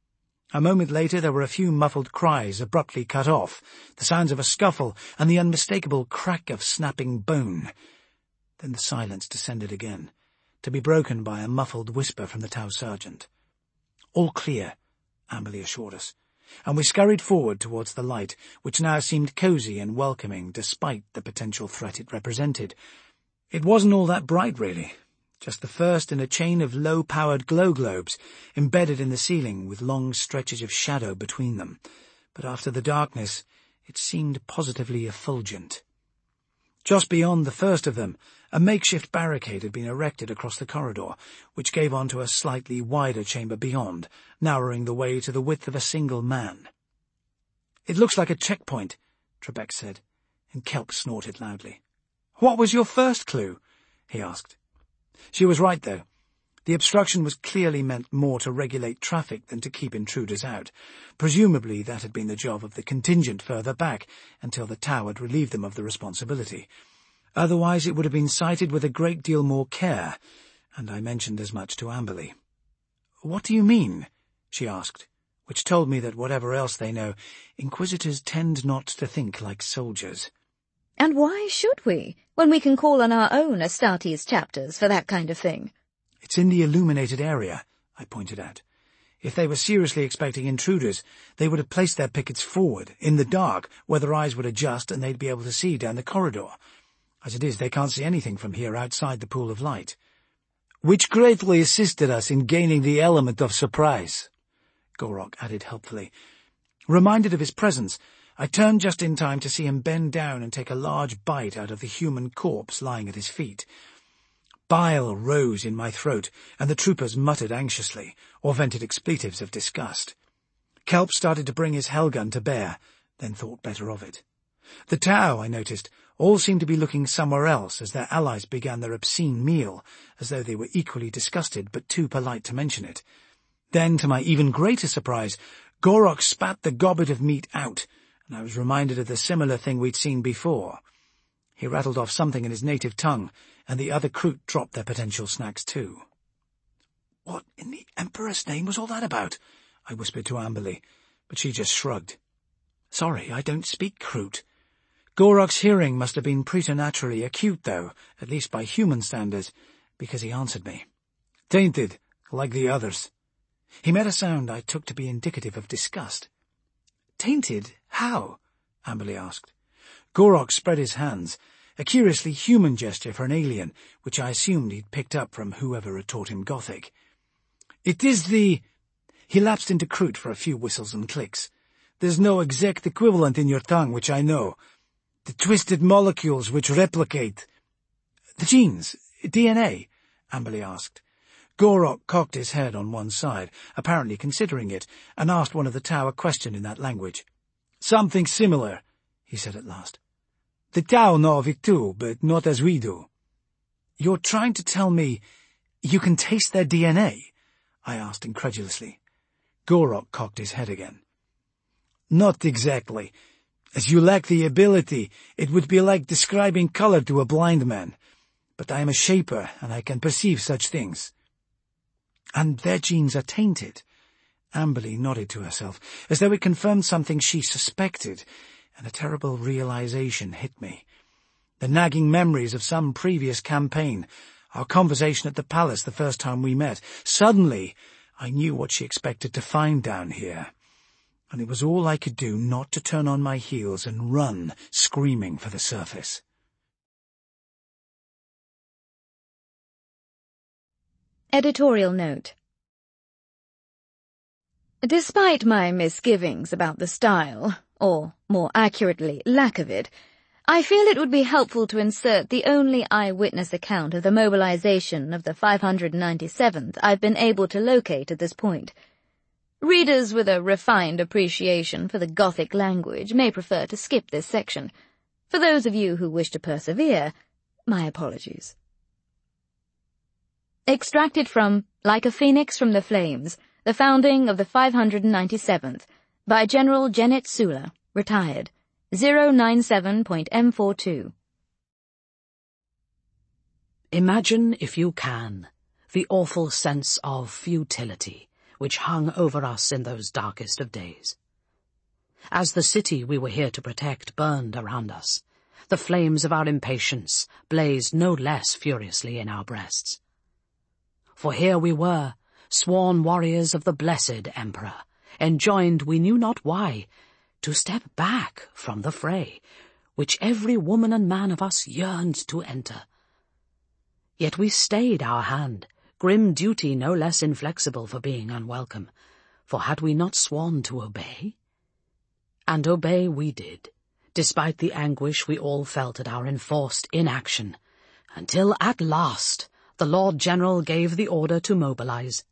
A moment later there were a few muffled cries abruptly cut off, the sounds of a scuffle, and the unmistakable crack of snapping bone. Then the silence descended again, to be broken by a muffled whisper from the Tau sergeant. "All clear," Amberley assured us, and we scurried forward towards the light, which now seemed cosy and welcoming despite the potential threat it represented. It wasn't all that bright, really. Just the first in a chain of low-powered glow globes, embedded in the ceiling with long stretches of shadow between them. But after the darkness, it seemed positively effulgent. Just beyond the first of them, a makeshift barricade had been erected across the corridor, which gave onto a slightly wider chamber beyond, narrowing the way to the width of a single man. "It looks like a checkpoint," Trebek said, and Kelp snorted loudly. "What was your first clue?" he asked. She was right, though. The obstruction was clearly meant more to regulate traffic than to keep intruders out. Presumably that had been the job of the contingent further back, until the Tau had relieved them of the responsibility. Otherwise it would have been sighted with a great deal more care, and I mentioned as much to Amberley. "What do you mean?" she asked, which told me that whatever else they know, Inquisitors tend not to think like soldiers. And why should we, when we can call on our own Astartes chapters for that kind of thing? "It's in the illuminated area," I pointed out. "If they were seriously expecting intruders, they would have placed their pickets forward, in the dark, where their eyes would adjust and they'd be able to see down the corridor. As it is, they can't see anything from here outside the pool of light." "Which greatly assisted us in gaining the element of surprise," Gorok added helpfully. Reminded of his presence, I turned just in time to see him bend down and take a large bite out of the human corpse lying at his feet. Bile rose in my throat, and the troopers muttered anxiously, or vented expletives of disgust. Kelp started to bring his hellgun to bear, then thought better of it. The Tau, I noticed, all seemed to be looking somewhere else as their allies began their obscene meal, as though they were equally disgusted but too polite to mention it. Then, to my even greater surprise, Gorok spat the gobbet of meat out, and I was reminded of the similar thing we'd seen before. He rattled off something in his native tongue, and the other Kroot dropped their potential snacks too. "What in the Emperor's name was all that about?" I whispered to Amberley, but she just shrugged. "Sorry, I don't speak Kroot." Gorok's hearing must have been preternaturally acute, though, at least by human standards, because he answered me. "Tainted, like the others." He made a sound I took to be indicative of disgust. "Tainted? How?" Amberley asked. Gorok spread his hands, a curiously human gesture for an alien, which I assumed he'd picked up from whoever had taught him Gothic. "It is the—" He lapsed into Kroot for a few whistles and clicks. "There's no exact equivalent in your tongue, which I know. The twisted molecules which replicate—" "The genes, D N A?" Amberley asked. Gorok cocked his head on one side, apparently considering it, and asked one of the Tau a question in that language. "Something similar," he said at last. "The Tau know of it too, but not as we do." "You're trying to tell me you can taste their D N A?" I asked incredulously. Gorok cocked his head again. "Not exactly. As you lack the ability, it would be like describing color to a blind man. But I am a shaper, and I can perceive such things." "And their genes are tainted?" Amberley nodded to herself, as though it confirmed something she suspected, and a terrible realization hit me. The nagging memories of some previous campaign, our conversation at the palace the first time we met. Suddenly, I knew what she expected to find down here, and it was all I could do not to turn on my heels and run, screaming for the surface. Editorial note. Despite my misgivings about the style, or more accurately, lack of it, I feel it would be helpful to insert the only eyewitness account of the mobilization of the five hundred ninety-seventh I've been able to locate at this point. Readers with a refined appreciation for the Gothic language may prefer to skip this section. For those of you who wish to persevere, my apologies. Extracted from Like a Phoenix from the Flames, The Founding of the five hundred ninety-seventh, by General Janet Sula, retired, zero nine seven point M forty-two. Imagine, if you can, the awful sense of futility which hung over us in those darkest of days. As the city we were here to protect burned around us, the flames of our impatience blazed no less furiously in our breasts. For here we were, sworn warriors of the blessed Emperor, enjoined we knew not why, to step back from the fray, which every woman and man of us yearned to enter. Yet we stayed our hand, grim duty no less inflexible for being unwelcome, for had we not sworn to obey? And obey we did, despite the anguish we all felt at our enforced inaction, until at last the Lord General gave the order to mobilize.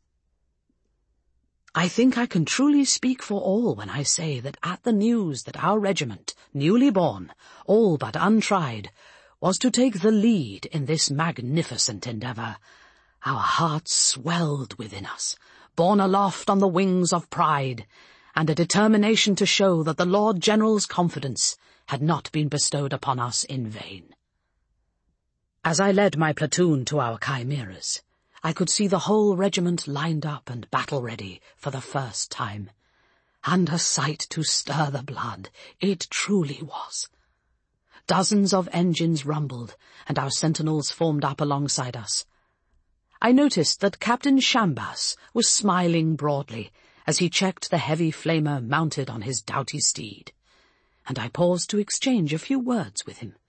I think I can truly speak for all when I say that at the news that our regiment, newly born, all but untried, was to take the lead in this magnificent endeavour, our hearts swelled within us, borne aloft on the wings of pride, and a determination to show that the Lord General's confidence had not been bestowed upon us in vain. As I led my platoon to our chimeras, I could see the whole regiment lined up and battle-ready for the first time, and a sight to stir the blood it truly was. Dozens of engines rumbled, and our sentinels formed up alongside us. I noticed that Captain Shambas was smiling broadly as he checked the heavy flamer mounted on his doughty steed, and I paused to exchange a few words with him.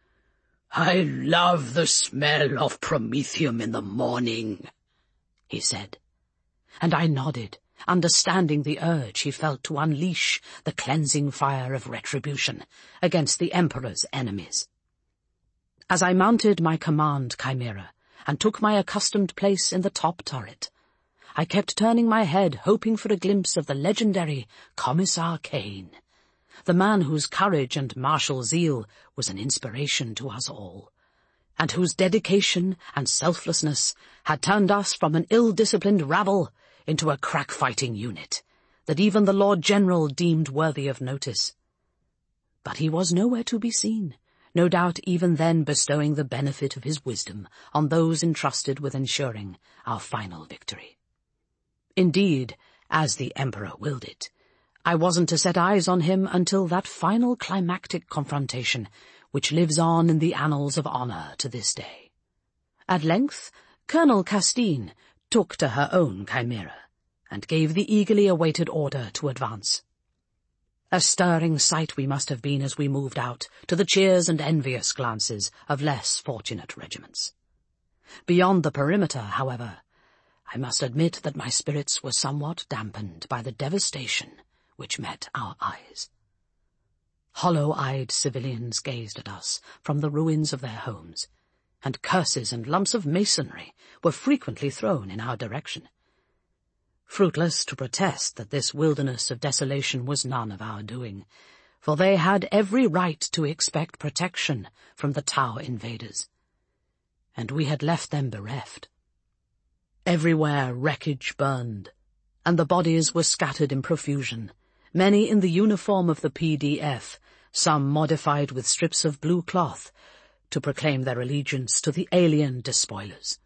"I love the smell of promethium in the morning," he said, and I nodded, understanding the urge he felt to unleash the cleansing fire of retribution against the Emperor's enemies. As I mounted my command chimera and took my accustomed place in the top turret, I kept turning my head hoping for a glimpse of the legendary Commissar Kane, the man whose courage and martial zeal was an inspiration to us all, and whose dedication and selflessness had turned us from an ill-disciplined rabble into a crack-fighting unit that even the Lord General deemed worthy of notice. But he was nowhere to be seen, no doubt even then bestowing the benefit of his wisdom on those entrusted with ensuring our final victory. Indeed, as the Emperor willed it, I wasn't to set eyes on him until that final climactic confrontation which lives on in the annals of honour to this day. At length, Colonel Castine took to her own chimera, and gave the eagerly awaited order to advance. A stirring sight we must have been as we moved out, to the cheers and envious glances of less fortunate regiments. Beyond the perimeter, however, I must admit that my spirits were somewhat dampened by the devastation which met our eyes. Hollow-eyed civilians gazed at us from the ruins of their homes, and curses and lumps of masonry were frequently thrown in our direction. Fruitless to protest that this wilderness of desolation was none of our doing, for they had every right to expect protection from the Tau invaders, and we had left them bereft. Everywhere wreckage burned, and the bodies were scattered in profusion, many in the uniform of the P D F, some modified with strips of blue cloth, to proclaim their allegiance to the alien despoilers.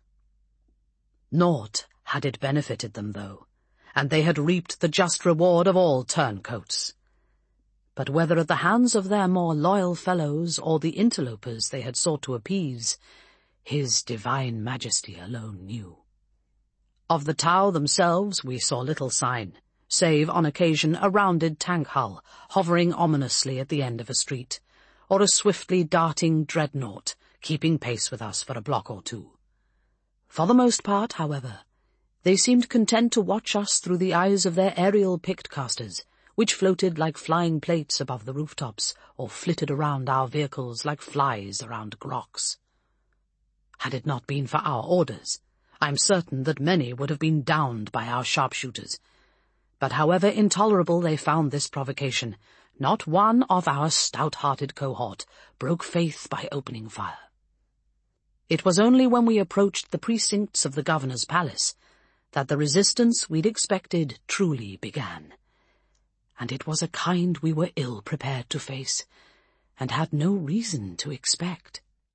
Naught had it benefited them, though, and they had reaped the just reward of all turncoats. But whether at the hands of their more loyal fellows or the interlopers they had sought to appease, his divine majesty alone knew. Of the Tau themselves we saw little sign, save on occasion a rounded tank hull hovering ominously at the end of a street, or a swiftly darting dreadnought keeping pace with us for a block or two. For the most part, however, they seemed content to watch us through the eyes of their aerial pict-casters, which floated like flying plates above the rooftops, or flitted around our vehicles like flies around grocs. Had it not been for our orders, I am certain that many would have been downed by our sharpshooters. But however intolerable they found this provocation, not one of our stout-hearted cohort broke faith by opening fire. It was only when we approached the precincts of the governor's palace that the resistance we'd expected truly began. And it was a kind we were ill prepared to face, and had no reason to expect.